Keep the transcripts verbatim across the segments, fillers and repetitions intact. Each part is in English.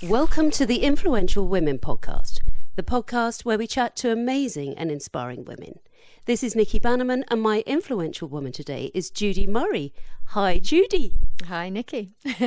Welcome to the Influential Women podcast, the podcast where we chat to amazing and inspiring women. This is Nikki Bannerman, and my influential woman today is Judy Murray. Hi, Judy. Hi, Nikki.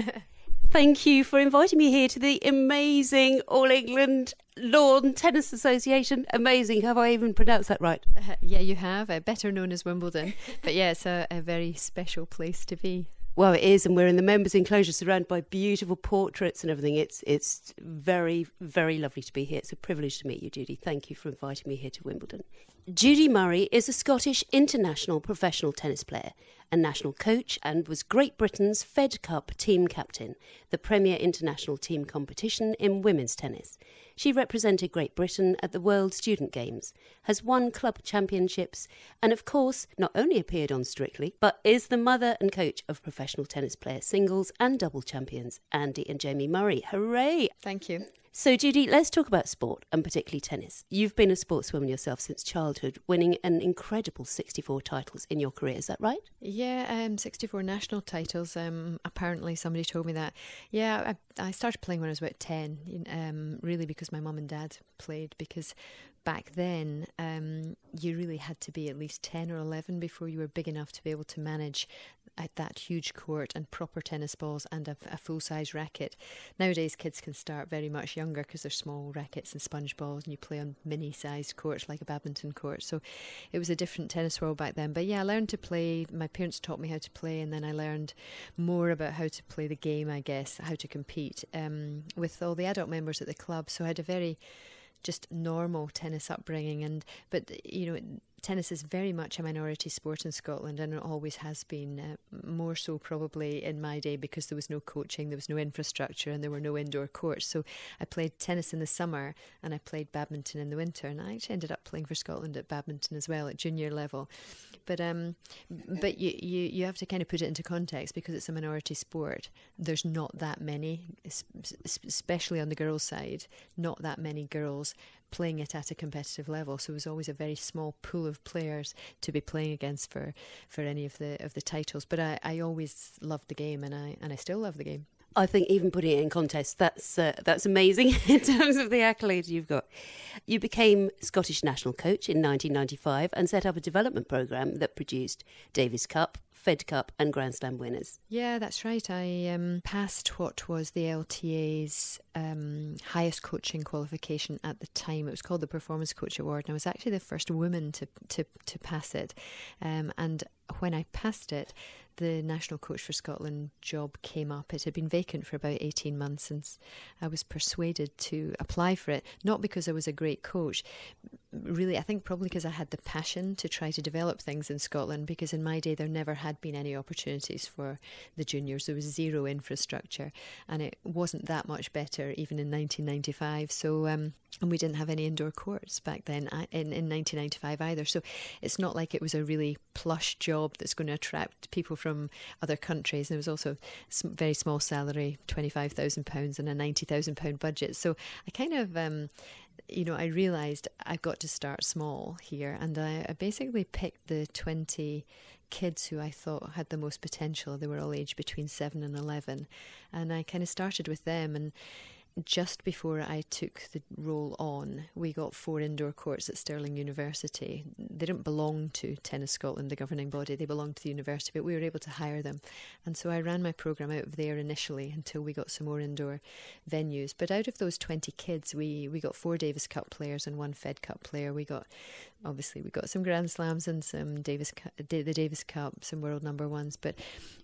Thank you for inviting me here to the amazing All England Lawn Tennis Association. Amazing. Have I even pronounced that right? Uh, yeah, you have. Uh, better known as Wimbledon. But yeah, it's a, a very special place to be. Well, it is, and we're in the members' enclosure surrounded by beautiful portraits and everything. It's it's very, very lovely to be here. It's a privilege to meet you, Judy. Thank you for inviting me here to Wimbledon. Judy Murray is a Scottish international professional tennis player, a national coach, and was Great Britain's Fed Cup team captain, the premier international team competition in women's tennis. She represented Great Britain at the World Student Games, has won club championships, and of course not only appeared on Strictly, but is the mother and coach of professional tennis player singles and double champions Andy and Jamie Murray. Hooray! Thank you. So, Judy, let's talk about sport, and particularly tennis. You've been a sportswoman yourself since childhood, winning an incredible sixty-four titles in your career. Is that right? Yeah, um, sixty-four national titles. Um, apparently, somebody told me that. Yeah, I, I started playing when I was about ten, um, really because my mum and dad played, because back then um, you really had to be at least ten or eleven before you were big enough to be able to manage at that huge court and proper tennis balls and a, a full-size racket. Nowadays kids can start very much younger because they're small rackets and sponge balls, and you play on mini-sized courts like a badminton court. So it was a different tennis world back then. But yeah, I learned to play. My parents taught me how to play, and then I learned more about how to play the game, I guess, how to compete um, with all the adult members at the club. So I had a very just normal tennis upbringing, and but you know tennis is very much a minority sport in Scotland, and it always has been, uh, more so probably in my day because there was no coaching, there was no infrastructure, and there were no indoor courts. So I played tennis in the summer and I played badminton in the winter, and I actually ended up playing for Scotland at badminton as well at junior level. But um, but you, you, you have to kind of put it into context because it's a minority sport. There's not that many, especially on the girls' side, not that many girls playing it at a competitive level. So it was always a very small pool of players to be playing against for, for any of the of the titles. But I, I always loved the game, and I and I still love the game. I think even putting it in context, that's uh, that's amazing in terms of the accolades you've got. You became Scottish national coach in nineteen ninety-five and set up a development programme that produced Davis Cup, Fed Cup and Grand Slam winners. Yeah, that's right. I um, passed what was the L T A's um, highest coaching qualification at the time. It was called the Performance Coach Award, and I was actually the first woman to to, to pass it. Um, and when I passed it, the national coach for Scotland job came up. It had been vacant for about eighteen months, and I was persuaded to apply for it, not because I was a great coach. Really, I think probably because I had the passion to try to develop things in Scotland, because in my day there never had been any opportunities for the juniors. There was zero infrastructure, and it wasn't that much better even in nineteen ninety-five. So um, and we didn't have any indoor courts back then in, in nineteen ninety-five either. So it's not like it was a really plush job that's going to attract people from other countries. And there was also a very small salary, twenty-five thousand pounds, and a ninety thousand pounds budget. So I kind of... Um, you know, I realised I've got to start small here, and I, I basically picked the twenty kids who I thought had the most potential. They were all aged between seven and eleven, and I kind of started with them. And just before I took the role on, we got four indoor courts at Stirling University. They didn't belong to Tennis Scotland, the governing body. They belonged to the university, but we were able to hire them. And so I ran my programme out of there initially until we got some more indoor venues. But out of those twenty kids, we, we got four Davis Cup players and one Fed Cup player. We got, obviously, we got some Grand Slams and some Davis the Davis Cup, some world number ones. But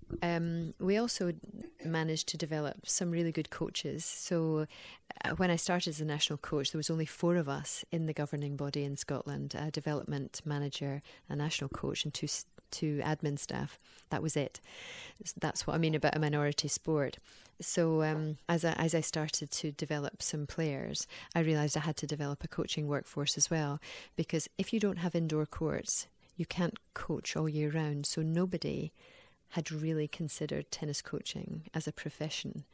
Um, we also managed to develop some really good coaches. So uh, when I started as a national coach, there was only four of us in the governing body in Scotland: a development manager, a national coach, and two two admin staff. That was it. That's what I mean about a minority sport. So um, as I, as I started to develop some players, I realised I had to develop a coaching workforce as well, because if you don't have indoor courts, you can't coach all year round. So nobody had really considered tennis coaching as a profession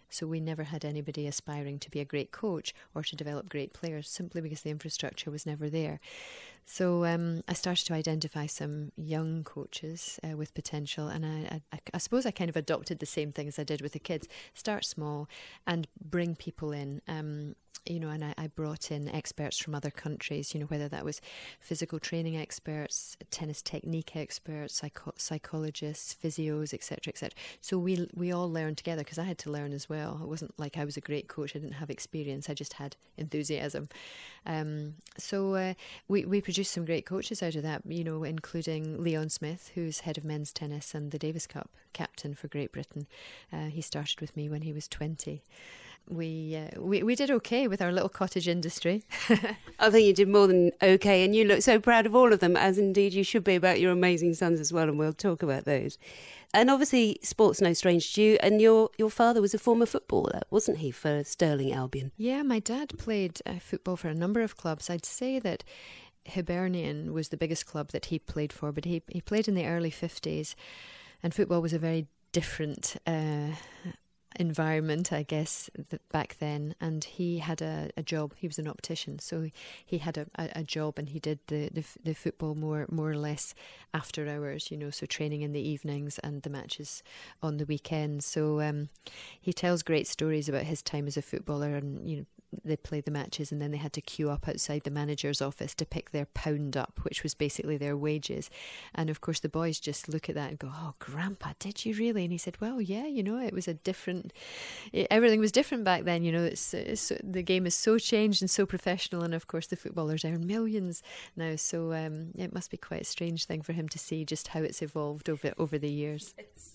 So we never had anybody aspiring to be a great coach or to develop great players, simply because the infrastructure was never there. So um, I started to identify some young coaches uh, with potential, and I, I, I suppose I kind of adopted the same thing as I did with the kids. Start small and bring people in. Um, You know, and I, I brought in experts from other countries, you know, whether that was physical training experts, tennis technique experts, psycho- psychologists, physios, et cetera, et cetera. So we we all learned together, because I had to learn as well. It wasn't like I was a great coach. I didn't have experience. I just had enthusiasm. Um, so uh, we, we produced some great coaches out of that, you know, including Leon Smith, who's head of men's tennis and the Davis Cup captain for Great Britain. Uh, he started with me when he was twenty. We, uh, we we did okay with our little cottage industry. I think you did more than okay, and you look so proud of all of them, as indeed you should be about your amazing sons as well, and we'll talk about those. And obviously sport's no strange to you, and your, your father was a former footballer, wasn't he, for Stirling Albion? Yeah, my dad played uh, football for a number of clubs. I'd say that Hibernian was the biggest club that he played for, but he, he played in the early fifties, and football was a very different uh environment, I guess, back then. And he had a, a job. He was an optician, so he had a, a, a job, and he did the, the the football more more or less after hours, you know, so training in the evenings and the matches on the weekends. So um, he tells great stories about his time as a footballer, and, you know, they played the matches and then they had to queue up outside the manager's office to pick their pound up, which was basically their wages. And of course the boys just look at that and go, "Oh, Grandpa, did you really?" And he said, "Well, yeah, you know, it was a different, it, everything was different back then, you know, it's, it's the game is so changed and so professional, and of course the footballers earn millions now, so um, it must be quite a strange thing for him to see just how it's evolved over over the years."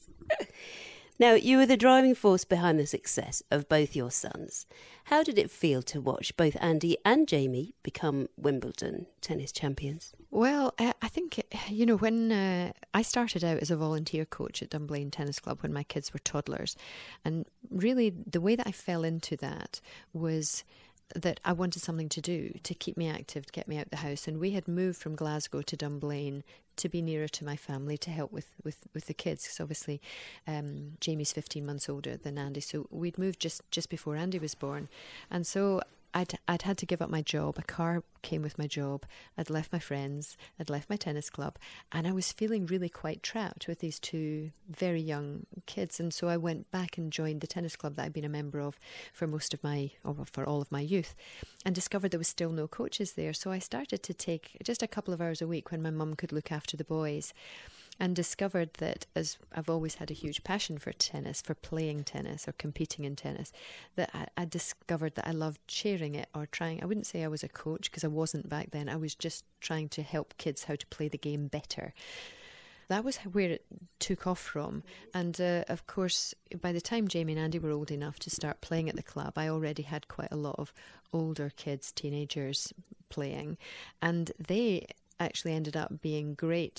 Now, you were the driving force behind the success of both your sons. How did it feel to watch both Andy and Jamie become Wimbledon tennis champions? Well, I think, you know, when uh, I started out as a volunteer coach at Dunblane Tennis Club when my kids were toddlers, and really the way that I fell into that was that I wanted something to do to keep me active, to get me out the house. And we had moved from Glasgow to Dunblane to be nearer to my family, to help with, with, with the kids, because obviously um, Jamie's fifteen months older than Andy. So we'd moved just, just before Andy was born. And so I'd I'd had to give up my job. A car came with my job. I'd left my friends. I'd left my tennis club. And I was feeling really quite trapped with these two very young kids. And so I went back and joined the tennis club that I'd been a member of for most of my, or for all of my youth, and discovered there was still no coaches there. So I started to take just a couple of hours a week when my mum could look after the boys, and discovered that, as I've always had a huge passion for tennis, for playing tennis or competing in tennis, that I, I discovered that I loved sharing it, or trying, I wouldn't say I was a coach because I wasn't back then, I was just trying to help kids how to play the game better. That was where it took off from. And uh, of course, by the time Jamie and Andy were old enough to start playing at the club, I already had quite a lot of older kids, teenagers playing, and they actually ended up being great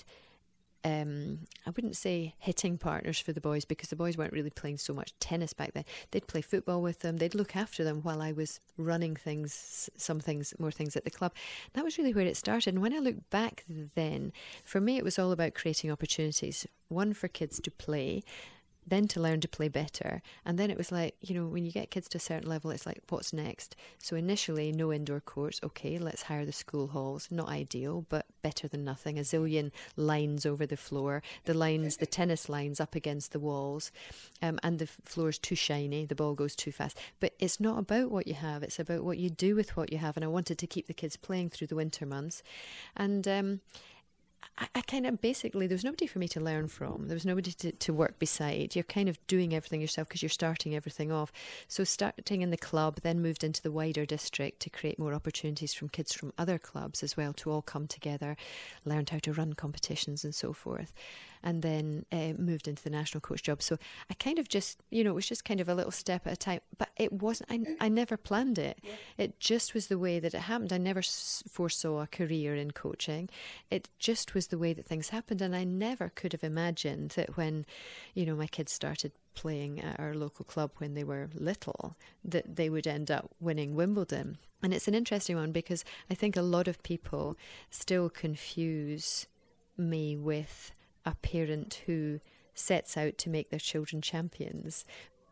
Um, I wouldn't say hitting partners for the boys, because the boys weren't really playing so much tennis back then. They'd play football with them. They'd look after them while I was running things, some things, more things at the club. That was really where it started. And when I look back then, for me, it was all about creating opportunities. One, for kids to play, then to learn to play better. And then it was like, you know, when you get kids to a certain level, it's like, what's next? So initially, no indoor courts. Okay, let's hire the school halls. Not ideal, but better than nothing. A zillion lines over the floor. The lines, the tennis lines up against the walls. Um, and the floor's too shiny. The ball goes too fast. But it's not about what you have. It's about what you do with what you have. And I wanted to keep the kids playing through the winter months. And um I, I kind of basically, there was nobody for me to learn from. There was nobody to, to work beside. You're kind of doing everything yourself because you're starting everything off. So starting in the club, then moved into the wider district to create more opportunities from kids from other clubs as well to all come together, learned how to run competitions and so forth. And then uh, moved into the national coach job. So I kind of just, you know, it was just kind of a little step at a time. But it wasn't, I, I never planned it. Yeah. It just was the way that it happened. I never s- foresaw a career in coaching. It just was the way that things happened. And I never could have imagined that when, you know, my kids started playing at our local club when they were little, that they would end up winning Wimbledon. And it's an interesting one because I think a lot of people still confuse me with a parent who sets out to make their children champions.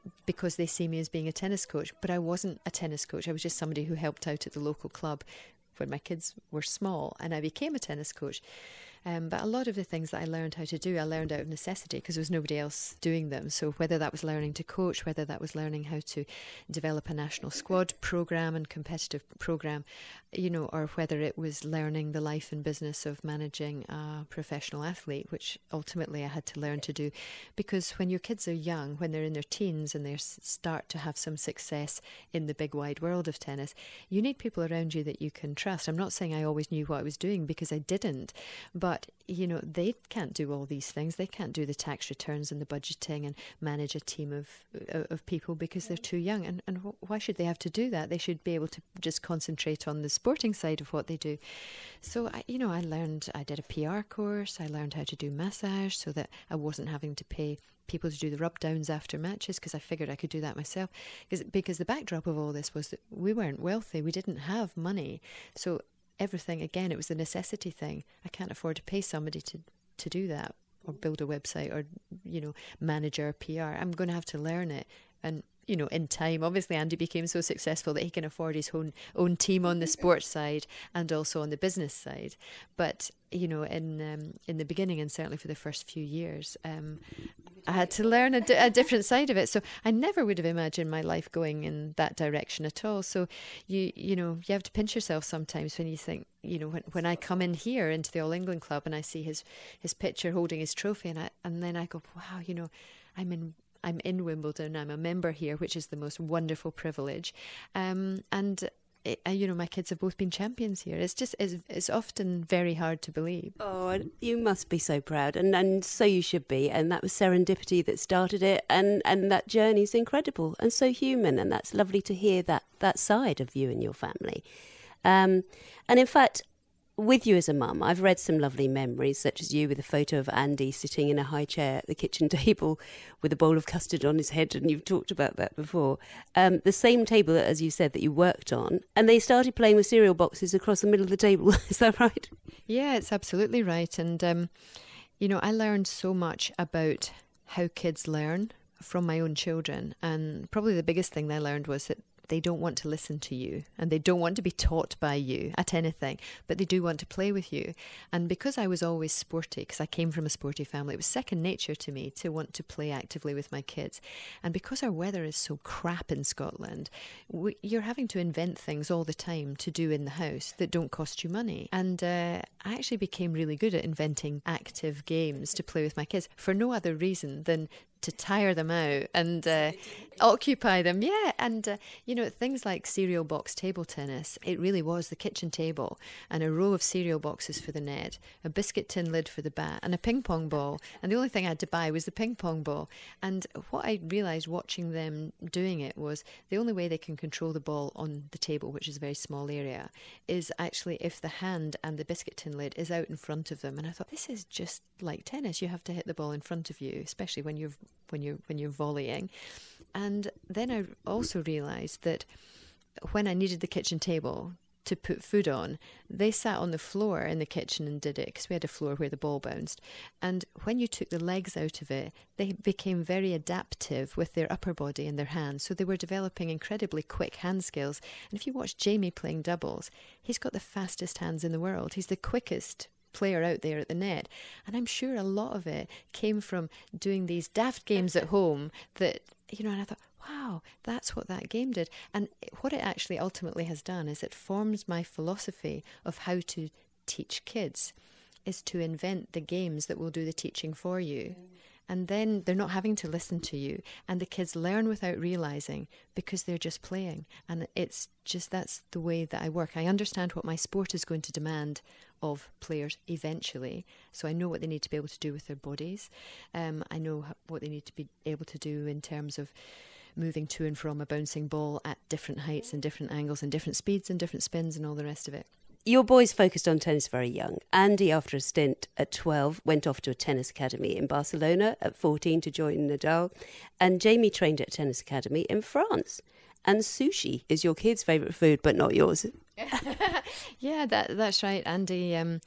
because they see me as being a tennis coach, but I wasn't a tennis coach. I was just somebody who helped out at the local club when my kids were small, and I became a tennis coach. Um, but a lot of the things that I learned how to do, I learned out of necessity because there was nobody else doing them. So whether that was learning to coach, whether that was learning how to develop a national squad program and competitive program, you know, or whether it was learning the life and business of managing a professional athlete, which ultimately I had to learn to do. Because when your kids are young, when they're in their teens and they start to have some success in the big wide world of tennis, you need people around you that you can trust. I'm not saying I always knew what I was doing, because I didn't, but But, you know, they can't do all these things. They can't do the tax returns and the budgeting and manage a team of of people because they're too young. And, and why should they have to do that? They should be able to just concentrate on the sporting side of what they do. So, I, you know, I learned, I did a P R course. I learned how to do massage so that I wasn't having to pay people to do the rub downs after matches, because I figured I could do that myself. Because, because the backdrop of all this was that we weren't wealthy. We didn't have money. So everything, again, it was a necessity thing. I can't afford to pay somebody to, to do that, or build a website, or, you know, manage our P R. I'm going to have to learn it. And, you know, in time, obviously Andy became so successful that he can afford his own, own team on the sports side and also on the business side. But, you know, in um, in the beginning, and certainly for the first few years, um, I had to learn a, d- a different side of it. So I never would have imagined my life going in that direction at all. So you you know, you have to pinch yourself sometimes when you think, you know, when, when I come in here into the All England Club and I see his, his picture holding his trophy, and I and then I go, wow, you know, I'm in I'm in Wimbledon. I'm a member here, which is the most wonderful privilege. Um, and It, you know, my kids have both been champions here. It's just, it's, it's often very hard to believe. Oh, you must be so proud, and, and so you should be. And that was serendipity that started it, and, and that journey is incredible and so human, and that's lovely to hear that, that side of you and your family. Um, and in fact, with you as a mum, I've read some lovely memories, such as you with a photo of Andy sitting in a high chair at the kitchen table with a bowl of custard on his head, and you've talked about that before. Um, the same table, as you said, that you worked on, and they started playing with cereal boxes across the middle of the table. Is that right? Yeah, it's absolutely right. And, um, you know, I learned so much about how kids learn from my own children. And probably the biggest thing I learned was that they don't want to listen to you, and they don't want to be taught by you at anything, but they do want to play with you. And because I was always sporty, because I came from a sporty family, it was second nature to me to want to play actively with my kids. And because our weather is so crap in Scotland, we, you're having to invent things all the time to do in the house that don't cost you money. And uh, I actually became really good at inventing active games to play with my kids for no other reason than to tire them out and uh, occupy them. Yeah, and, uh, you know, things like cereal box table tennis, it really was the kitchen table and a row of cereal boxes for the net, a biscuit tin lid for the bat, and a ping pong ball. And the only thing I had to buy was the ping pong ball. And what I realised watching them doing it was the only way they can control the ball on the table, which is a very small area, is actually if the hand and the biscuit tin lid is out in front of them. And I thought, this is just like tennis. You have to hit the ball in front of you, especially when you're when you're when you're volleying. And then I also realised that when I needed the kitchen table to put food on, they sat on the floor in the kitchen and did it, because we had a floor where the ball bounced. And when you took the legs out of it, they became very adaptive with their upper body and their hands. So they were developing incredibly quick hand skills. And if you watch Jamie playing doubles, he's got the fastest hands in the world. He's the quickest player out there at the net. And I'm sure a lot of it came from doing these daft games at home that, you know, and I thought, wow, that's what that game did. And what it actually ultimately has done is it forms my philosophy of how to teach kids, is to invent the games that will do the teaching for you. Mm. And then they're not having to listen to you. And the kids learn without realising because they're just playing. And it's just, that's the way that I work. I understand what my sport is going to demand of players eventually. So I know what they need to be able to do with their bodies. Um, I know what they need to be able to do in terms of moving to and from a bouncing ball at different heights and different angles and different speeds and different spins and all the rest of it. Your boys focused on tennis very young. Andy, after a stint at twelve, went off to a tennis academy in Barcelona at fourteen to join Nadal. And Jamie trained at a tennis academy in France. And sushi is your kid's favourite food, but not yours. Yeah, that that's right. Andy, um,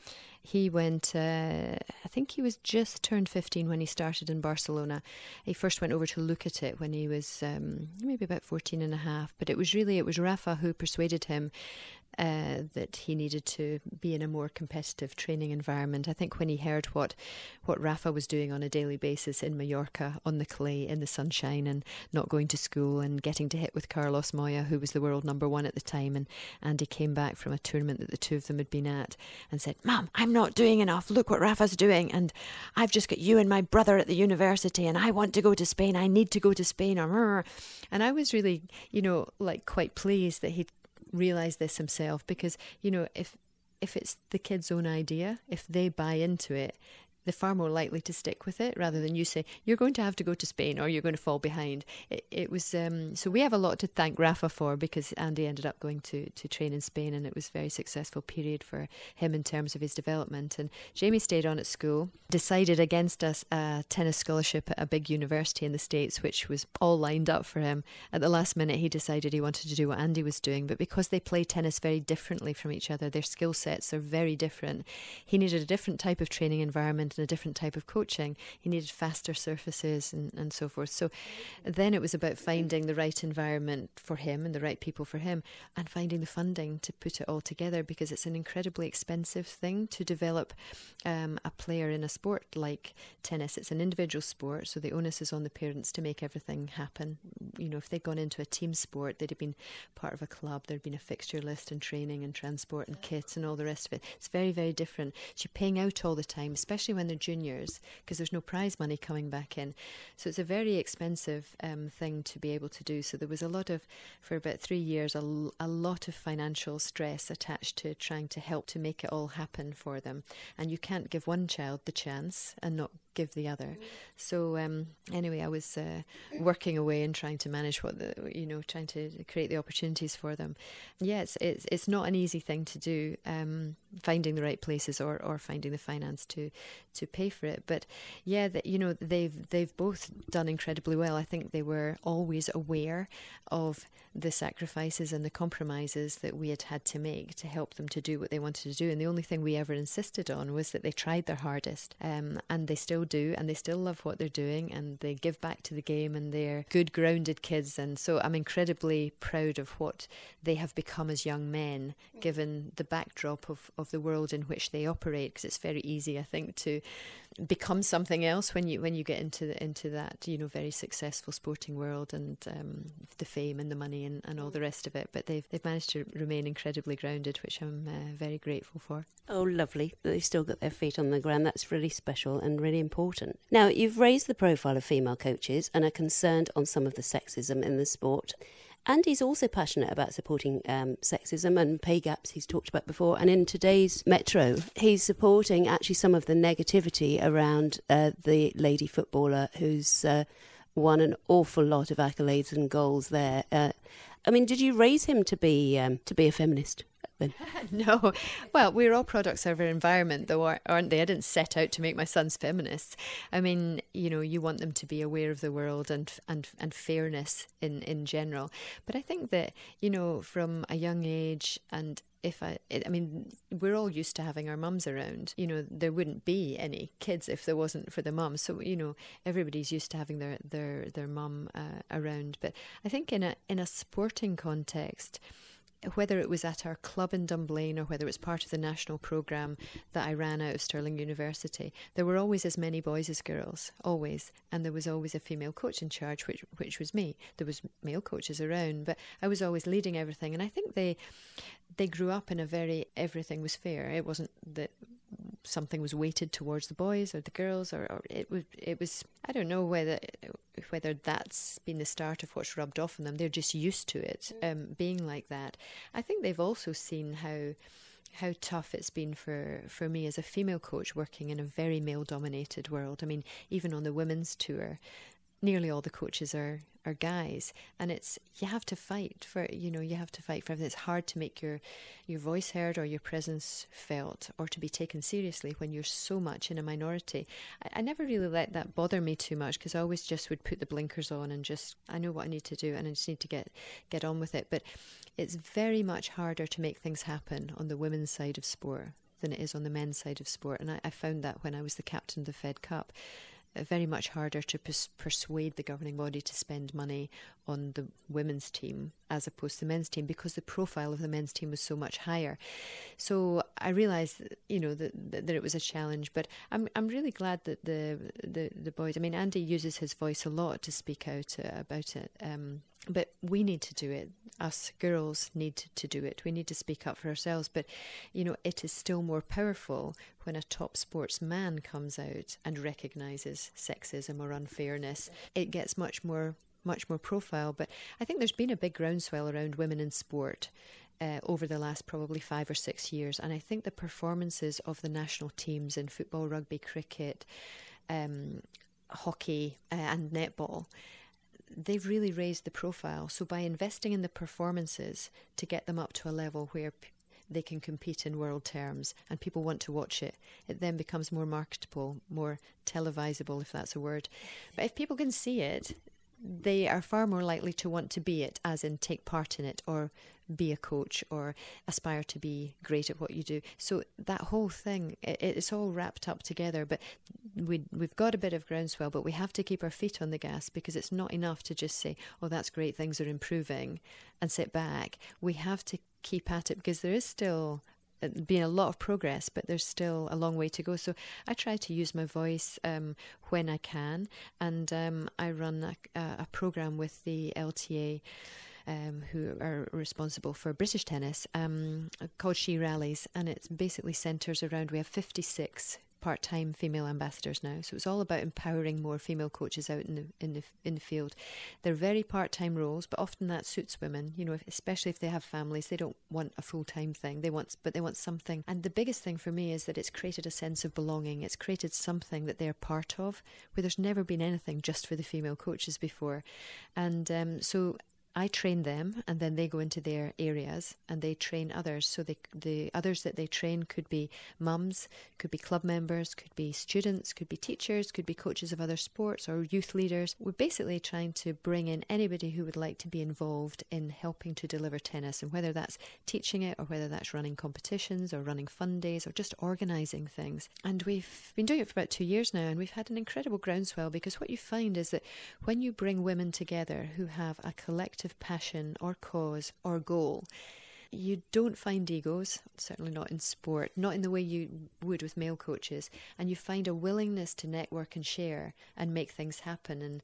He went, uh, I think he was just turned fifteen when he started in Barcelona. He first went over to look at it when he was um, maybe about fourteen and a half. But it was really, it was Rafa who persuaded him Uh, that he needed to be in a more competitive training environment. I think when he heard what what Rafa was doing on a daily basis in Mallorca, on the clay, in the sunshine, and not going to school and getting to hit with Carlos Moya, who was the world number one at the time, and Andy came back from a tournament that the two of them had been at and said, "Mum, I'm not doing enough. Look what Rafa's doing, and I've just got you and my brother at the university, and I want to go to Spain. I need to go to Spain." And I was really, you know, like quite pleased that he'd realize this himself, because, you know, if if it's the kid's own idea, if they buy into it, they're far more likely to stick with it, rather than you say, you're going to have to go to Spain or you're going to fall behind. It, it was um, so we have a lot to thank Rafa for, because Andy ended up going to, to train in Spain, and it was a very successful period for him in terms of his development. And Jamie stayed on at school, decided against us a tennis scholarship at a big university in the States, which was all lined up for him. At the last minute, he decided he wanted to do what Andy was doing, but because they play tennis very differently from each other, their skill sets are very different. He needed a different type of training environment and a different type of coaching. He needed faster surfaces and, and so forth. So then it was about finding the right environment for him and the right people for him, and finding the funding to put it all together, because it's an incredibly expensive thing to develop um, a player in a sport like tennis. It's an individual sport, so the onus is on the parents to make everything happen. You know, if they'd gone into a team sport, they'd have been part of a club, there'd been a fixture list and training and transport and kits and all the rest of it. It's very, very different. So you're paying out all the time, especially when they're juniors, because there's no prize money coming back in. So it's a very expensive um, thing to be able to do. So there was a lot of, for about three years, a, a lot of financial stress attached to trying to help to make it all happen for them. And you can't give one child the chance and not give the other. So um, anyway, I was uh, working away and trying to manage what the, you know, trying to create the opportunities for them. Yeah, it's it's, it's not an easy thing to do, um, finding the right places or, or finding the finance to to pay for it. But yeah, that, you know, they've they've both done incredibly well. I think they were always aware of the sacrifices and the compromises that we had had to make to help them to do what they wanted to do. And the only thing we ever insisted on was that they tried their hardest, um, and they still do, and they still love what they're doing, and they give back to the game, and they're good, grounded kids. And so I'm incredibly proud of what they have become as young men, given the backdrop of, of the world in which they operate, because it's very easy, I think, to become something else when you when you get into the, into that, you know, very successful sporting world, and um, the fame and the money and, and all the rest of it. But they've they've managed to remain incredibly grounded, which I'm uh, very grateful for. Oh, lovely. They've still got their feet on the ground. That's really special and really important. Now, you've raised the profile of female coaches and are concerned on some of the sexism in the sport. Andy's also passionate about supporting um, sexism and pay gaps he's talked about before. And in today's Metro, he's supporting actually some of the negativity around uh, the lady footballer who's uh, won an awful lot of accolades and goals there. Uh, I mean, did you raise him to be um, to be a feminist? Then? No. Well, we're all products of our environment, though, aren't they? I didn't set out to make my sons feminists. I mean, you know, you want them to be aware of the world and and and fairness in, in general. But I think that, you know, from a young age, and if I, I mean, we're all used to having our mums around. You know, there wouldn't be any kids if there wasn't for the mums. So, you know, everybody's used to having their their their mum uh, around. But I think in a in a sporting context, whether it was at our club in Dunblane or whether it was part of the national programme that I ran out of Stirling University, there were always as many boys as girls, always. And there was always a female coach in charge, which which was me. There was male coaches around, but I was always leading everything. And I think they they grew up in a very, everything was fair. It wasn't that something was weighted towards the boys or the girls, or, or it was, it was, I don't know whether whether that's been the start of what's rubbed off on them. They're just used to it, um, being like that. I think they've also seen how how tough it's been for, for me as a female coach working in a very male-dominated world. I mean, even on the women's tour, nearly all the coaches are, are guys, and it's, you have to fight for, you know, you have to fight for everything. It's hard to make your, your voice heard or your presence felt or to be taken seriously when you're so much in a minority. I, I never really let that bother me too much, because I always just would put the blinkers on and just, I know what I need to do and I just need to get, get on with it. But it's very much harder to make things happen on the women's side of sport than it is on the men's side of sport. And I, I found that when I was the captain of the Fed Cup, very much harder to pers- persuade the governing body to spend money on the women's team as opposed to the men's team, because the profile of the men's team was so much higher. So I realised, you know, that, that that it was a challenge. But I'm I'm really glad that the the, the boys. I mean, Andy uses his voice a lot to speak out uh, about it. Um, But we need to do it. Us girls need to do it. We need to speak up for ourselves. But, you know, it is still more powerful when a top sportsman comes out and recognises sexism or unfairness. It gets much more, much more profile. But I think there's been a big groundswell around women in sport Uh, over the last probably five or six years. And I think the performances of the national teams in football, rugby, cricket, um, hockey uh, and netball, they've really raised the profile. So by investing in the performances to get them up to a level where p- they can compete in world terms and people want to watch it, it then becomes more marketable, more televisable, if that's a word. But if people can see it, they are far more likely to want to be it, as in take part in it or be a coach or aspire to be great at what you do. So that whole thing, it, it's all wrapped up together. But we, we've got a bit of groundswell, but we have to keep our feet on the gas, because it's not enough to just say, oh, that's great, things are improving, and sit back. We have to keep at it, because there is still been a lot of progress, but there's still a long way to go. So I try to use my voice um, when I can, and um, I run a, a program with the L T A, um, who are responsible for British tennis, um, called She Rallies, and it basically centres around, we have fifty-six part-time female ambassadors now, so it's all about empowering more female coaches out in the in the in the field. They're very part-time roles, but often that suits women. You know, if, especially if they have families, they don't want a full-time thing. They want, but they want something. And the biggest thing for me is that it's created a sense of belonging. It's created something that they're part of, where there's never been anything just for the female coaches before, and um, so. I train them, and then they go into their areas and they train others. So they, the others that they train could be mums, could be club members, could be students, could be teachers, could be coaches of other sports or youth leaders. We're basically trying to bring in anybody who would like to be involved in helping to deliver tennis, and whether that's teaching it or whether that's running competitions or running fun days or just organising things. And we've been doing it for about two years now, and we've had an incredible groundswell, because what you find is that when you bring women together who have a collective passion or cause or goal, you don't find egos, certainly not in sport, not in the way you would with male coaches, and you find a willingness to network and share and make things happen. And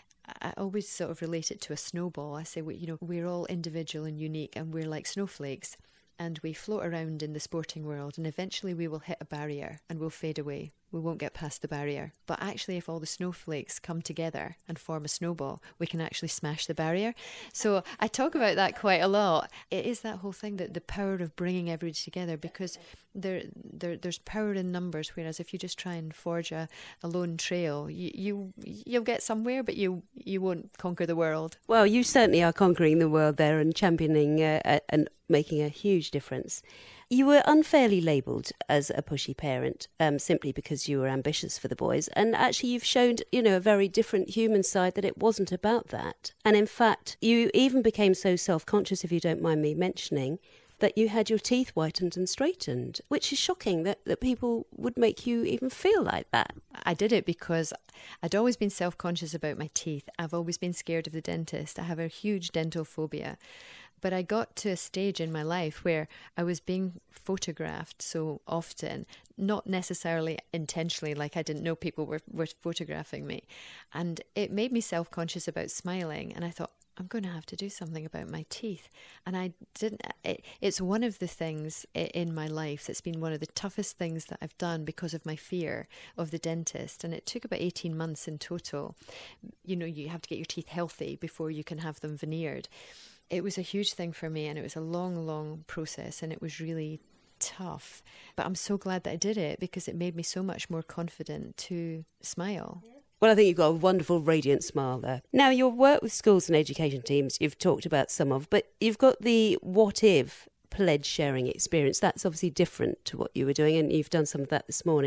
I always sort of relate it to a snowball. I say, we, you know, we're all individual and unique, and we're like snowflakes, and we float around in the sporting world, and eventually we will hit a barrier and we'll fade away. We won't get past the barrier. But actually, if all the snowflakes come together and form a snowball, we can actually smash the barrier. So I talk about that quite a lot. It is that whole thing, that the power of bringing everybody together, because there, there there's power in numbers, whereas if you just try and forge a, a lone trail, you, you, you'll get somewhere, but you, you won't conquer the world. Well, you certainly are conquering the world there and championing uh, and making a huge difference. You were unfairly labelled as a pushy parent, um, simply because you were ambitious for the boys. And actually you've shown, you know, a very different human side, that it wasn't about that. And in fact, you even became so self-conscious, if you don't mind me mentioning, that you had your teeth whitened and straightened, which is shocking that, that people would make you even feel like that. I did it because I'd always been self-conscious about my teeth. I've always been scared of the dentist. I have a huge dental phobia. But I got to a stage in my life where I was being photographed so often, not necessarily intentionally, like I didn't know people were, were photographing me. And it made me self-conscious about smiling. And I thought, I'm going to have to do something about my teeth. And I didn't, it, it's one of the things in my life that's been one of the toughest things that I've done because of my fear of the dentist. And it took about eighteen months in total. You know, you have to get your teeth healthy before you can have them veneered. It was a huge thing for me, and it was a long, long process, and it was really tough. But I'm so glad that I did it, because it made me so much more confident to smile. Well, I think you've got a wonderful, radiant smile there. Now, your work with schools and education teams, you've talked about some of, but you've got the What If pledge sharing experience. That's obviously different to what you were doing, and you've done some of that this morning.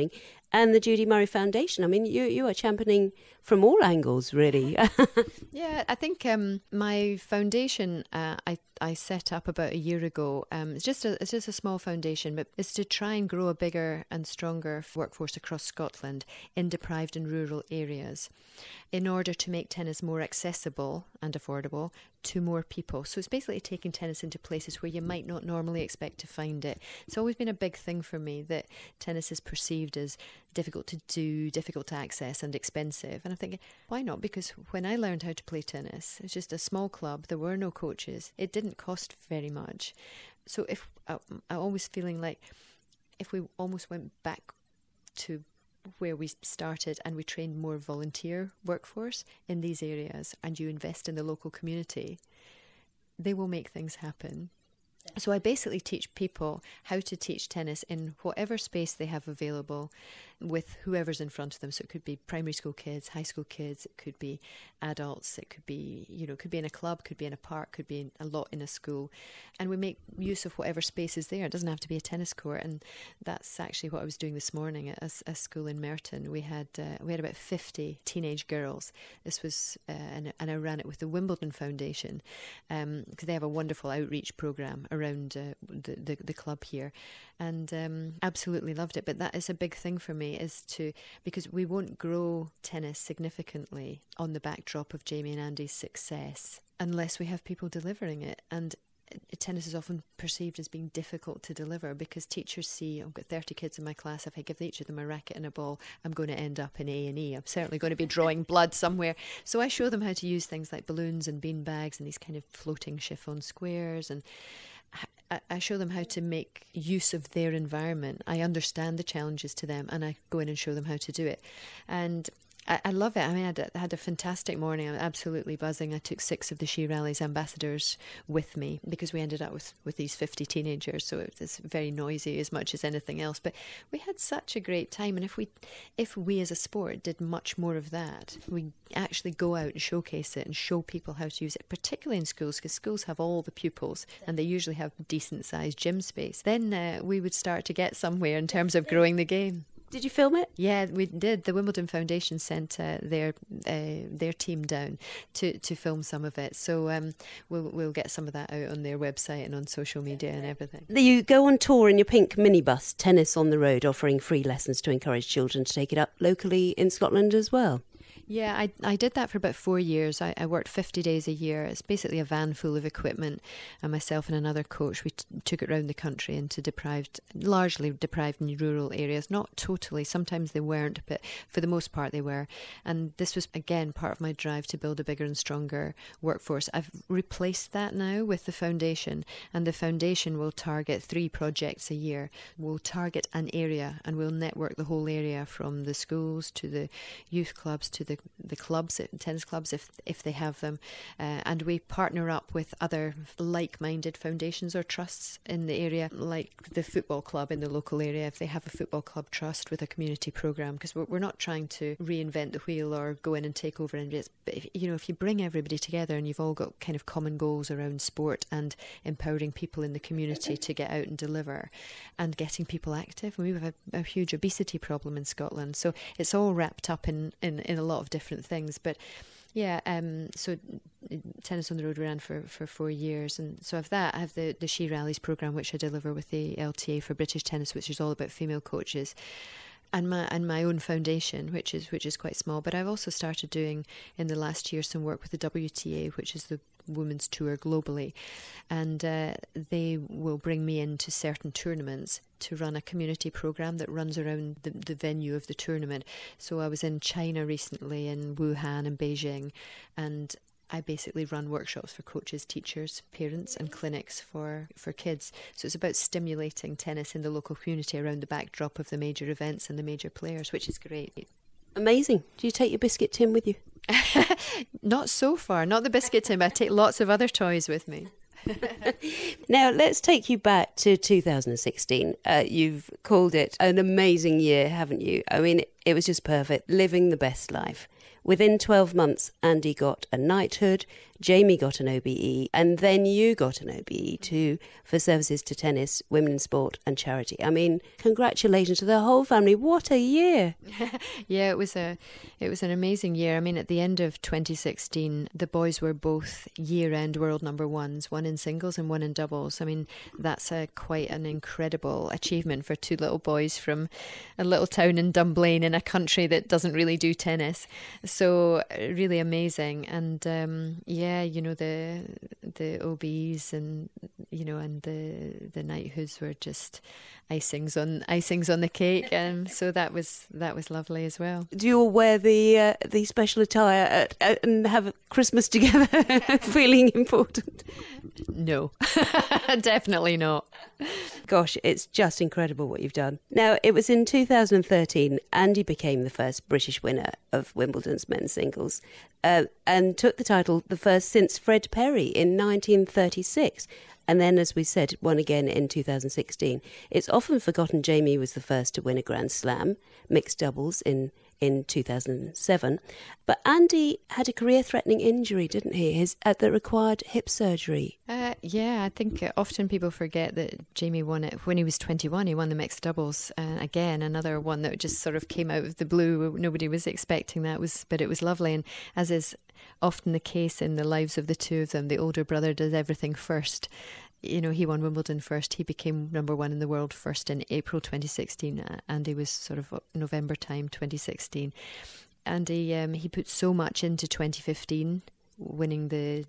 and the Judy Murray Foundation. I mean, you you are championing from all angles, really. Yeah, I think um, my foundation uh, I I set up about a year ago. Um, it's just a it's just a small foundation, but it's to try and grow a bigger and stronger workforce across Scotland in deprived and rural areas, in order to make tennis more accessible and affordable to more people. So it's basically taking tennis into places where you might not normally expect to find it. It's always been a big thing for me that tennis is perceived as difficult to do, difficult to access and expensive. And I'm thinking, why not? Because when I learned how to play tennis, it was just a small club. There were no coaches. It didn't cost very much. So if I, I'm always feeling like if we almost went back to where we started and we trained more volunteer workforce in these areas, and you invest in the local community, they will make things happen. So I basically teach people how to teach tennis in whatever space they have available with whoever's in front of them. So it could be primary school kids, high school kids, it could be adults, it could be, you know, it could be in a club, could be in a park, could be in a lot in a school. And we make use of whatever space is there. It doesn't have to be a tennis court. And that's actually what I was doing this morning at a, a school in Merton. We had uh, we had about fifty teenage girls. This was, uh, and, and I ran it with the Wimbledon Foundation, because um, they have a wonderful outreach programme around uh, the, the, the club here. And um, absolutely loved it. But that is a big thing for me, is to, because we won't grow tennis significantly on the backdrop of Jamie and Andy's success unless we have people delivering it. And tennis is often perceived as being difficult to deliver because teachers see, I've got thirty kids in my class, if I give each of them a racket and a ball, I'm going to end up in A and E. I'm certainly going to be drawing blood somewhere. So I show them how to use things like balloons and bean bags and these kind of floating chiffon squares, and I show them how to make use of their environment. I understand the challenges to them, and I go in and show them how to do it. And I, I love it. I mean, I had, a, I had a fantastic morning. I'm absolutely buzzing. I took six of the She Rallies ambassadors with me because we ended up with, with these fifty teenagers. So it was very noisy as much as anything else. But we had such a great time. And if we, if we as a sport did much more of that, we actually go out and showcase it and show people how to use it, particularly in schools, because schools have all the pupils and they usually have decent sized gym space, then uh, we would start to get somewhere in terms of growing the game. Did you film it? Yeah, we did. The Wimbledon Foundation sent uh, their uh, their team down to, to film some of it. So um, we'll we'll get some of that out on their website and on social media and everything. You go on tour in your pink minibus, Tennis on the Road, offering free lessons to encourage children to take it up locally in Scotland as well. Yeah, I I did that for about four years. I, I worked fifty days a year. It's basically a van full of equipment, and myself and another coach, we t- took it around the country into deprived, largely deprived and rural areas. Not totally, sometimes they weren't, but for the most part they were. And this was, again, part of my drive to build a bigger and stronger workforce. I've replaced that now with the foundation, and the foundation will target three projects a year. We'll target an area, and we'll network the whole area, from the schools to the youth clubs to the the clubs, tennis clubs, if if they have them, uh, and we partner up with other like-minded foundations or trusts in the area, like the football club in the local area, if they have a football club trust with a community programme, because we're, we're not trying to reinvent the wheel or go in and take over. And just, but if, you know, if you bring everybody together and you've all got kind of common goals around sport and empowering people in the community to get out and deliver and getting people active. I mean, we have a, a huge obesity problem in Scotland, so it's all wrapped up in, in, in a lot of different things. But yeah, um, so Tennis on the Road ran for, for four years, and so of that I have the, the She Rallies programme, which I deliver with the L T A for British Tennis, which is all about female coaches, and my and my own foundation, which is which is quite small. But I've also started doing in the last year some work with the W T A, which is the women's tour globally, and uh, they will bring me into certain tournaments to run a community program that runs around the, the venue of the tournament. So I was in China recently, in Wuhan and Beijing, and I basically run workshops for coaches, teachers, parents and clinics for, for kids. So it's about stimulating tennis in the local community around the backdrop of the major events and the major players, which is great. Amazing. Do you take your biscuit tin with you? Not so far, not the biscuit tin, but I take lots of other toys with me. Now, let's take you back to two thousand sixteen. Uh, you've called it an amazing year, haven't you? I mean, it was just perfect, living the best life. Within twelve months, Andy got a knighthood, Jamie got an O B E, and then you got an O B E too for services to tennis, women in sport and charity. I mean, congratulations to the whole family. What a year. Yeah, it was a it was an amazing year. I mean, at the end of twenty sixteen, the boys were both year-end world number ones, one in singles and one in doubles. I mean, that's a quite an incredible achievement for two little boys from a little town in Dunblane in a country that doesn't really do tennis. So really amazing. And um, yeah, you know, the the O B Es and, you know, and the the knighthoods were just icings on icings on the cake. And um, so that was that was lovely as well. Do you all wear the uh, the special attire at, at, and have Christmas together, feeling important? No, definitely not. Gosh, it's just incredible what you've done. Now, it was in two thousand thirteen, Andy became the first British winner of Wimbledon's men's singles uh, and took the title the first since Fred Perry in nineteen thirty-six. And then, as we said, won again in two thousand sixteen. It's often forgotten Jamie was the first to win a Grand Slam, mixed doubles, in in two thousand seven. But Andy had a career-threatening injury, didn't he? His uh, that required hip surgery. Uh, yeah, I think uh, often people forget that Jamie won it when he was twenty-one. He won the mixed doubles. Uh, again, another one that just sort of came out of the blue. Nobody was expecting that, was, but it was lovely. And as is often the case in the lives of the two of them, the older brother does everything first. You know, he won Wimbledon first. He became number one in the world first in April twenty sixteen. Andy was sort of November time twenty sixteen. Andy, um, he put so much into twenty fifteen, winning the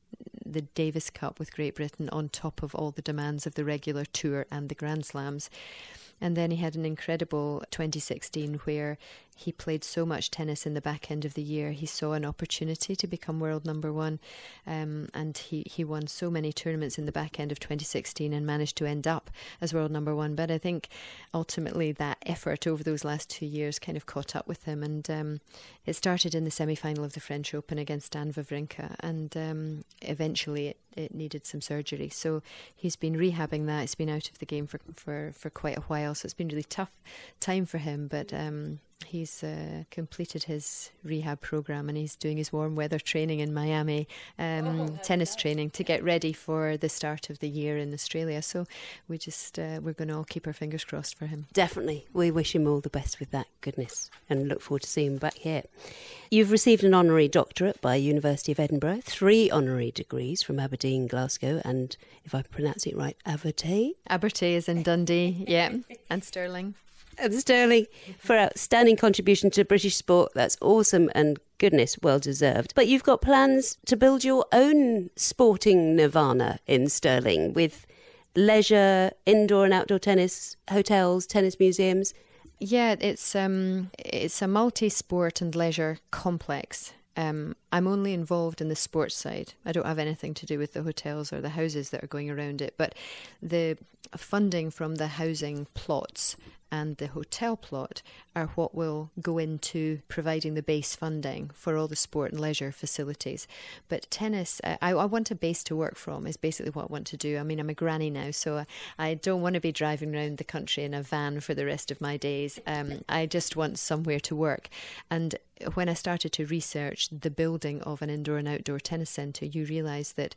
the Davis Cup with Great Britain on top of all the demands of the regular tour and the Grand Slams. And then he had an incredible twenty sixteen where he played so much tennis in the back end of the year. He saw an opportunity to become world number one, um, and he, he won so many tournaments in the back end of twenty sixteen and managed to end up as world number one. But I think ultimately that effort over those last two years kind of caught up with him, and um, it started in the semi-final of the French Open against Stan Wawrinka, and um, eventually it, it needed some surgery. So he's been rehabbing that. He's been out of the game for, for, for quite a while, so it's been a really tough time for him, but um, he's uh, completed his rehab program and he's doing his warm weather training in Miami, um, tennis training to get ready for the start of the year in Australia. So we just uh, we're going to all keep our fingers crossed for him. Definitely. We wish him all the best with that, goodness, and look forward to seeing him back here. You've received an honorary doctorate by University of Edinburgh, three honorary degrees from Aberdeen, Glasgow, and, if I pronounce it right, Abertay? Abertay is in Dundee, yeah, and Stirling. And Sterling, for outstanding contribution to British sport. That's awesome and, goodness, well deserved. But you've got plans to build your own sporting nirvana in Stirling with leisure, indoor and outdoor tennis, hotels, tennis museums. Yeah, it's um, it's a multi-sport and leisure complex. Um, I'm only involved in the sports side. I don't have anything to do with the hotels or the houses that are going around it. But the funding from the housing plots and the hotel plot are what will go into providing the base funding for all the sport and leisure facilities. But tennis, I, I want a base to work from is basically what I want to do. I mean, I'm a granny now, so I don't want to be driving around the country in a van for the rest of my days. Um, I just want somewhere to work. And when I started to research the building of an indoor and outdoor tennis centre, you realise that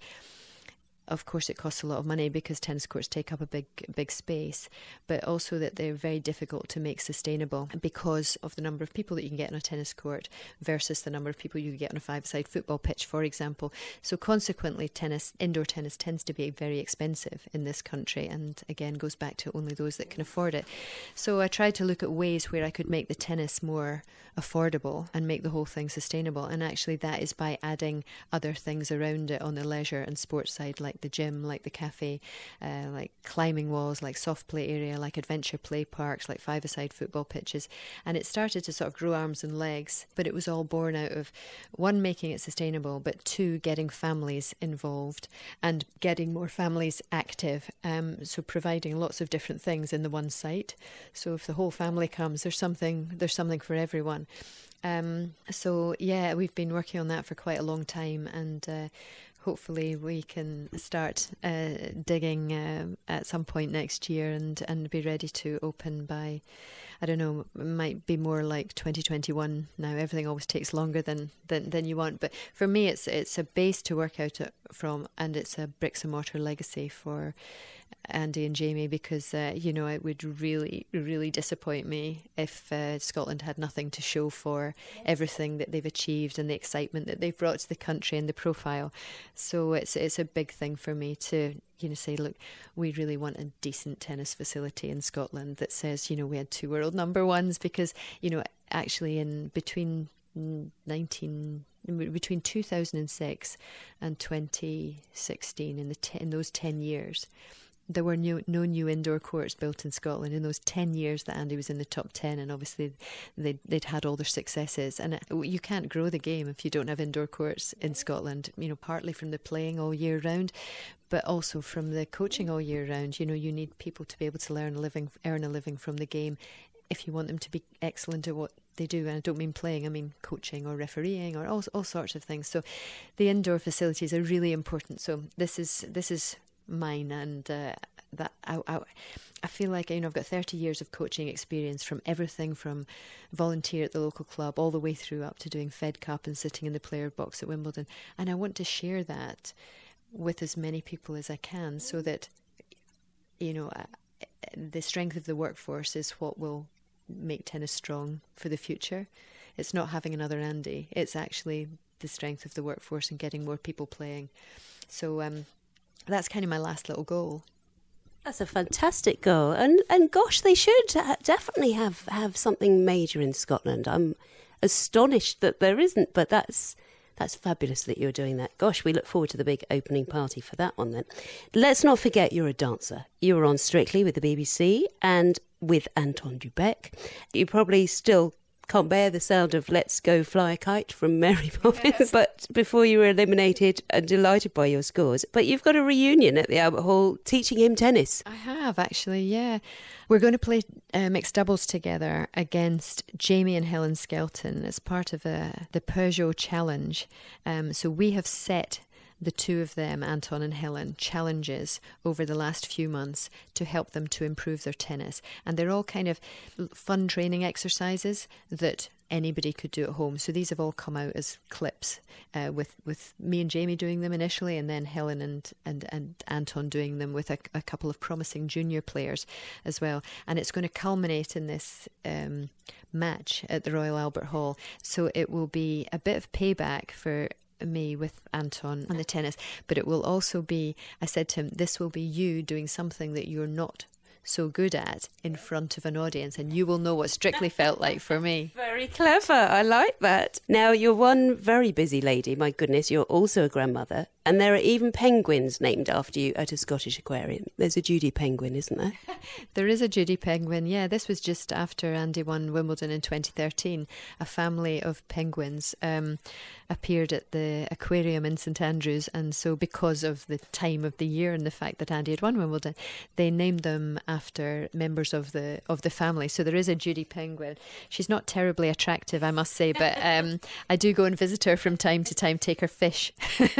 of course it costs a lot of money because tennis courts take up a big big space, but also that they're very difficult to make sustainable because of the number of people that you can get on a tennis court versus the number of people you can get on a five-a-side football pitch, for example. So consequently, tennis, indoor tennis tends to be very expensive in this country, and again goes back to only those that can afford it. So I tried to look at ways where I could make the tennis more affordable and make the whole thing sustainable, and actually that is by adding other things around it on the leisure and sports side, like the gym, like the cafe, uh, like climbing walls, like soft play area, like adventure play parks, like five-a-side football pitches. And it started to sort of grow arms and legs, but it was all born out of, one, making it sustainable, but two, getting families involved and getting more families active. Um, so providing lots of different things in the one site. So if the whole family comes, there's something, there's something for everyone. Um, so yeah, we've been working on that for quite a long time, and uh, hopefully we can start uh, digging uh, at some point next year and, and be ready to open by, I don't know, it might be more like twenty twenty-one now. Everything always takes longer than, than, than you want. But for me, it's it's a base to work out from, and it's a bricks and mortar legacy for Andy and Jamie, because, uh, you know, it would really, really disappoint me if uh, Scotland had nothing to show for everything that they've achieved and the excitement that they've brought to the country and the profile. So it's it's a big thing for me to, you know, say, look, we really want a decent tennis facility in Scotland that says, you know, we had two world number ones, because, you know, actually in between nineteen between two thousand six and twenty sixteen, in the te- in those ten years, there were no, no new indoor courts built in Scotland in those ten years that Andy was in the top ten, and obviously they'd, they'd had all their successes. And it, you can't grow the game if you don't have indoor courts in Scotland, you know, partly from the playing all year round, but also from the coaching all year round. You know, you need people to be able to learn a living, earn a living from the game if you want them to be excellent at what they do. And I don't mean playing, I mean coaching or refereeing or all, all sorts of things. So the indoor facilities are really important. So this is this is mine, and uh, that I, I, I feel like, you know, I've got thirty years of coaching experience, from everything from volunteer at the local club all the way through up to doing Fed Cup and sitting in the player box at Wimbledon, and I want to share that with as many people as I can, so that, you know, the strength of the workforce is what will make tennis strong for the future. It's not having another Andy, it's actually the strength of the workforce and getting more people playing. So um that's kind of my last little goal. That's a fantastic goal, and and gosh, they should definitely have, have something major in Scotland. I'm astonished that there isn't, but that's that's fabulous that you're doing that. Gosh, we look forward to the big opening party for that one then. Let's not forget you're a dancer. You were on Strictly with the B B C and with Anton du Beke. You probably still can't bear the sound of Let's Go Fly a Kite from Mary Poppins, yes. But before you were eliminated, and delighted by your scores. But you've got a reunion at the Albert Hall teaching him tennis. I have, actually, yeah. We're going to play uh, mixed doubles together against Jamie and Helen Skelton as part of a, the Peugeot Challenge. Um, so we have set the two of them, Anton and Helen, challenges over the last few months to help them to improve their tennis. And they're all kind of fun training exercises that anybody could do at home. So these have all come out as clips, uh, with, with me and Jamie doing them initially, and then Helen and, and, and Anton doing them with a, a couple of promising junior players as well. And it's going to culminate in this um, match at the Royal Albert Hall. So it will be a bit of payback for me with Anton and the tennis, but it will also be, I said to him, this will be you doing something that you're not so good at in front of an audience, and you will know what Strictly felt like for me. Very clever. I like that. Now, you're one very busy lady. My goodness, you're also a grandmother. And there are even penguins named after you at a Scottish aquarium. There's a Judy penguin, isn't there? There is a Judy penguin, yeah. This was just after Andy won Wimbledon in twenty thirteen. A family of penguins um, appeared at the aquarium in St Andrews, and so because of the time of the year and the fact that Andy had won Wimbledon, they named them after members of the of the family. So there is a Judy penguin. She's not terribly attractive, I must say, but um, I do go and visit her from time to time, take her fish.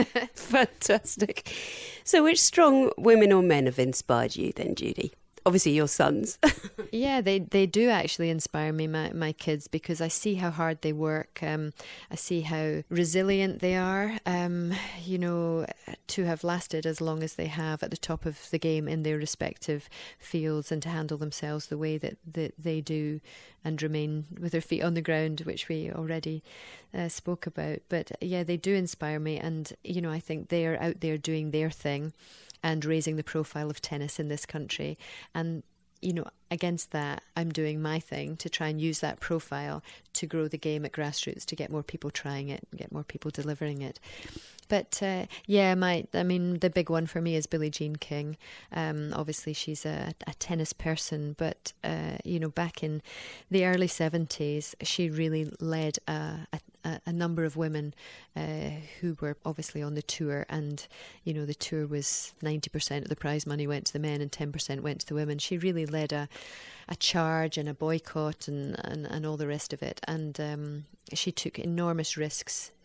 Fantastic. So which strong women or men have inspired you then, Judy? Obviously your sons. Yeah, they, they do actually inspire me, my, my kids, because I see how hard they work. Um, I see how resilient they are, um, you know, to have lasted as long as they have at the top of the game in their respective fields, and to handle themselves the way that, that they do and remain with their feet on the ground, which we already uh, spoke about. But yeah, they do inspire me, and, you know, I think they are out there doing their thing and raising the profile of tennis in this country. And, you know, against that, I'm doing my thing to try and use that profile to grow the game at grassroots, to get more people trying it, get more people delivering it. But uh, yeah, my I mean, the big one for me is Billie Jean King. Um, obviously, she's a, a tennis person, but uh, you know, back in the early seventies, she really led a, a, a number of women uh, who were obviously on the tour, and you know, the tour was ninety percent of the prize money went to the men and ten percent went to the women. She really led a a charge and a boycott and, and, and all the rest of it, and um, she took enormous risks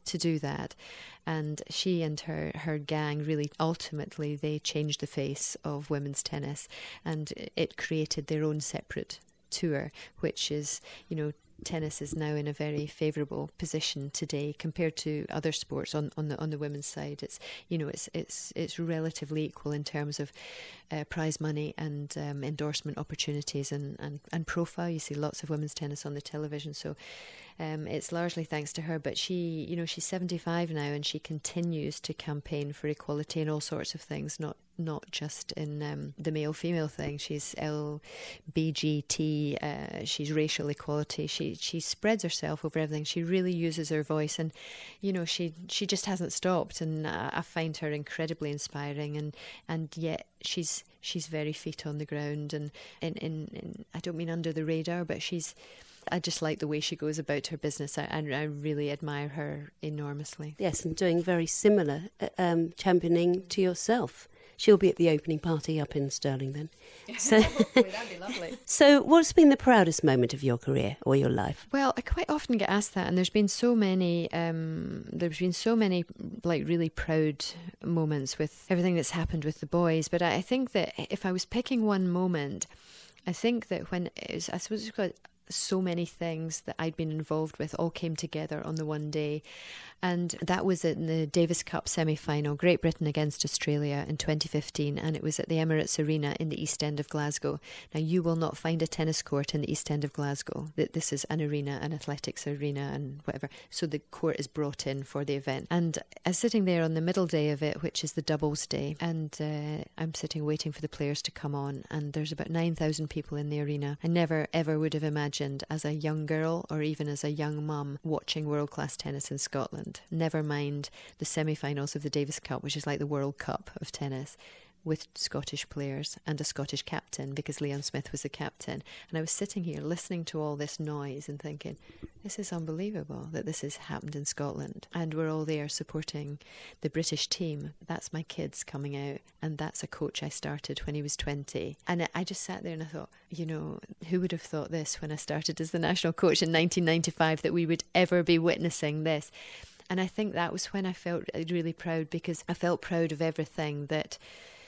to do that. And she and her, her gang really, ultimately, they changed the face of women's tennis, and it created their own separate tour, which is, you know, tennis is now in a very favourable position today compared to other sports on, on the on the women's side. It's, you know, it's it's it's relatively equal in terms of uh, prize money and um, endorsement opportunities and, and, and profile. You see lots of women's tennis on the television, so um, it's largely thanks to her. But she, you know, she's seventy-five now, and she continues to campaign for equality in all sorts of things, not not just in um, the male-female thing. She's L B G T, uh, she's racial equality. She she spreads herself over everything. She really uses her voice, and, you know, she she just hasn't stopped. And I, I find her incredibly inspiring, and, and yet she's she's very feet on the ground, and in, in, in I don't mean under the radar, but she's I just like the way she goes about her business. I, I really admire her enormously. Yes, and doing very similar, um, championing to yourself. She'll be at the opening party up in Stirling then. So, that'd be lovely. So what's been the proudest moment of your career or your life? Well, I quite often get asked that, and there's been so many, um, there's been so many like really proud moments with everything that's happened with the boys. But I think that if I was picking one moment, I think that when it was, I suppose it's got so many things that I'd been involved with all came together on the one day. And that was in the Davis Cup semi-final, Great Britain against Australia in twenty fifteen, and it was at the Emirates Arena in the East End of Glasgow. Now, you will not find a tennis court in the East End of Glasgow. This is an arena, an athletics arena and whatever. So the court is brought in for the event. And I was sitting there on the middle day of it, which is the doubles day, and uh, I'm sitting waiting for the players to come on, and there's about nine thousand people in the arena. I never, ever would have imagined as a young girl or even as a young mum watching world-class tennis in Scotland. Never mind the semi-finals of the Davis Cup, which is like the World Cup of tennis, with Scottish players and a Scottish captain, because Leon Smith was the captain. And I was sitting here listening to all this noise and thinking, this is unbelievable that this has happened in Scotland. And we're all there supporting the British team. That's my kids coming out, and that's a coach I started when he was twenty. And I just sat there and I thought, you know, who would have thought this when I started as the national coach in nineteen ninety-five, that we would ever be witnessing this? And I think that was when I felt really proud, because I felt proud of everything, that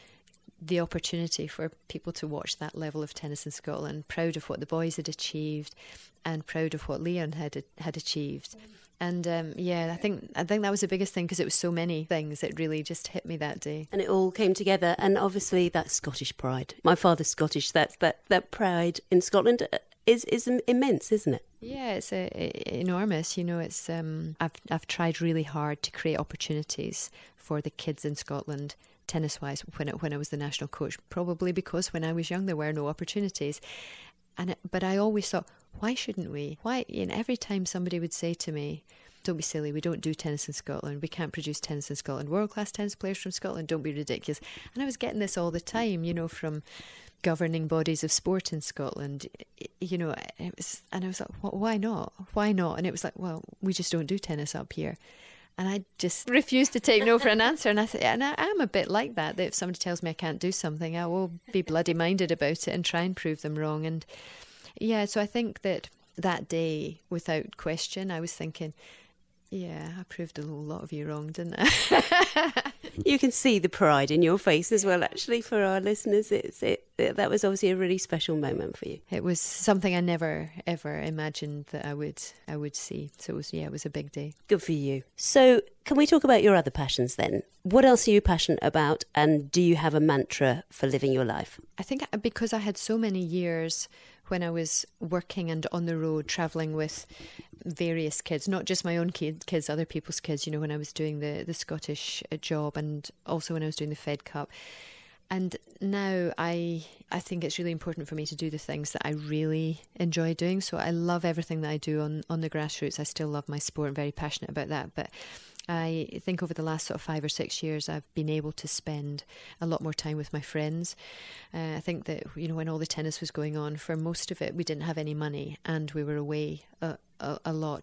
the opportunity for people to watch that level of tennis in Scotland, proud of what the boys had achieved, and proud of what Leon had had achieved. And um, yeah, I think I think that was the biggest thing, because it was so many things that really just hit me that day. And it all came together, and obviously that Scottish pride. My father's Scottish. That that that pride in Scotland is is immense, isn't it? Yeah, it's a, a, enormous. You know, it's um, I've I've tried really hard to create opportunities for the kids in Scotland, tennis-wise, when it, when I was the national coach. Probably because when I was young there were no opportunities, and it, but I always thought, why shouldn't we? Why? And every time somebody would say to me, "Don't be silly. We don't do tennis in Scotland. We can't produce tennis in Scotland. World-class tennis players from Scotland. Don't be ridiculous." And I was getting this all the time, you know, from governing bodies of sport in Scotland, you know, it was, and I was like, well, why not? Why not? And it was like, well, we just don't do tennis up here. And I just refused to take no for an answer. And I th- and I am a bit like that, that if somebody tells me I can't do something, I will be bloody minded about it and try and prove them wrong. And yeah, so I think that that day, without question, I was thinking, yeah, I proved a whole lot of you wrong, didn't I? You can see the pride in your face as well, actually, for our listeners. It's it, it that was obviously a really special moment for you. It was something I never, ever imagined that I would I would see. So it was, yeah, it was a big day. Good for you. So can we talk about your other passions then? What else are you passionate about, and do you have a mantra for living your life? I think because I had so many years when I was working and on the road, travelling with various kids, not just my own kid, kids, other people's kids, you know, when I was doing the, the Scottish job, and also when I was doing the Fed Cup. And now I I think it's really important for me to do the things that I really enjoy doing. So I love everything that I do on, on the grassroots. I still love my sport. I'm very passionate about that. But I think over the last sort of five or six years, I've been able to spend a lot more time with my friends. Uh, I think that, you know, when all the tennis was going on, for most of it, we didn't have any money and we were away a, a, a lot.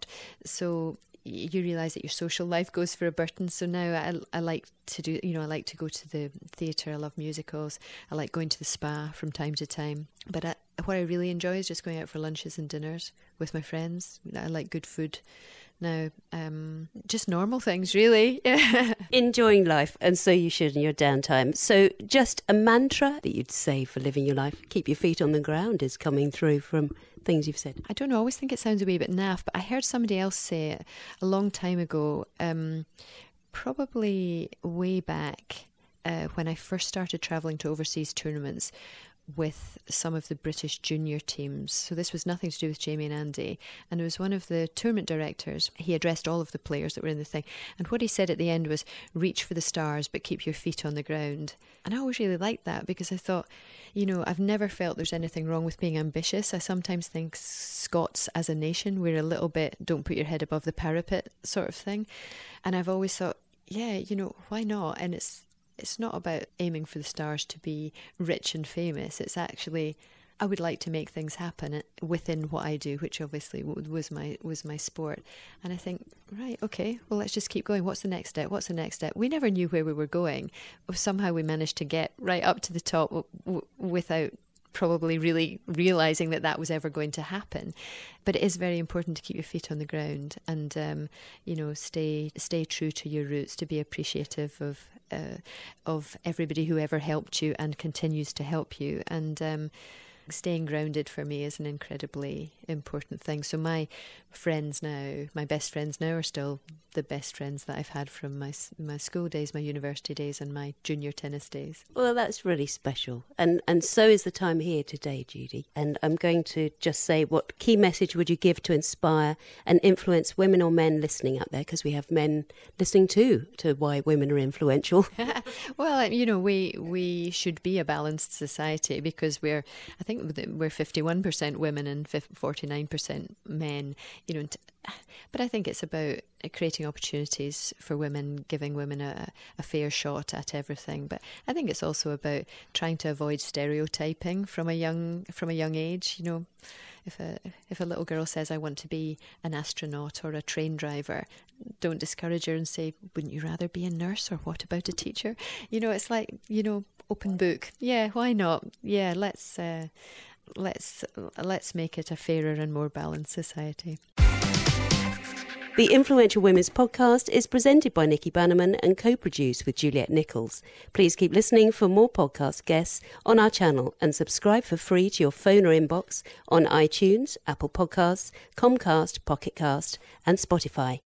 So you realise that your social life goes for a burden. So now I, I like to do, you know, I like to go to the theatre. I love musicals. I like going to the spa from time to time. But I, what I really enjoy is just going out for lunches and dinners with my friends. I like good food. Now, um, just normal things, really. Enjoying life, and so you should in your downtime. So just a mantra that you'd say for living your life. Keep your feet on the ground is coming through from things you've said. I don't know, I always think it sounds a wee bit naff, but I heard somebody else say it a long time ago, um, probably way back uh, when I first started travelling to overseas tournaments with some of the British junior teams. So this was nothing to do with Jamie and Andy. And it was one of the tournament directors. He addressed all of the players that were in the thing. And what he said at the end was, reach for the stars, but keep your feet on the ground. And I always really liked that, because I thought, you know, I've never felt there's anything wrong with being ambitious. I sometimes think Scots as a nation, we're a little bit, don't put your head above the parapet sort of thing. And I've always thought, yeah, you know, why not? And it's, It's not about aiming for the stars to be rich and famous. It's actually, I would like to make things happen within what I do, which obviously was my was my sport. And I think, right, okay, well, let's just keep going. What's the next step? What's the next step? We never knew where we were going. Somehow we managed to get right up to the top w- w- without probably really realising that that was ever going to happen. But it is very important to keep your feet on the ground and, um, you know, stay stay true to your roots, to be appreciative of uh, of everybody who ever helped you and continues to help you. And um, staying grounded for me is an incredibly important thing. So my friends now, my best friends now are still the best friends that I've had from my my school days, my university days and my junior tennis days. Well, that's really special. And and so is the time here today, Judy. And I'm going to just say, what key message would you give to inspire and influence women or men listening out there? Because we have men listening too to why women are influential. Well, you know, we we should be a balanced society, because we're, I think we're fifty-one percent women and forty-nine percent men, you know, but I think it's about creating opportunities for women, giving women a, a fair shot at everything. But I think it's also about trying to avoid stereotyping from a young from a young age. You know, if a if a little girl says, I want to be an astronaut or a train driver, don't discourage her and say, wouldn't you rather be a nurse, or what about a teacher? You know, it's like, you know, open book. Yeah, why not? Yeah, let's uh, let's let's make it a fairer and more balanced society. The Influential Women's podcast is presented by Nikki Bannerman and co-produced with Juliet Nichols. Please keep listening for more podcast guests on our channel and subscribe for free to your phone or inbox on iTunes, Apple Podcasts, Comcast, Pocket Cast and Spotify.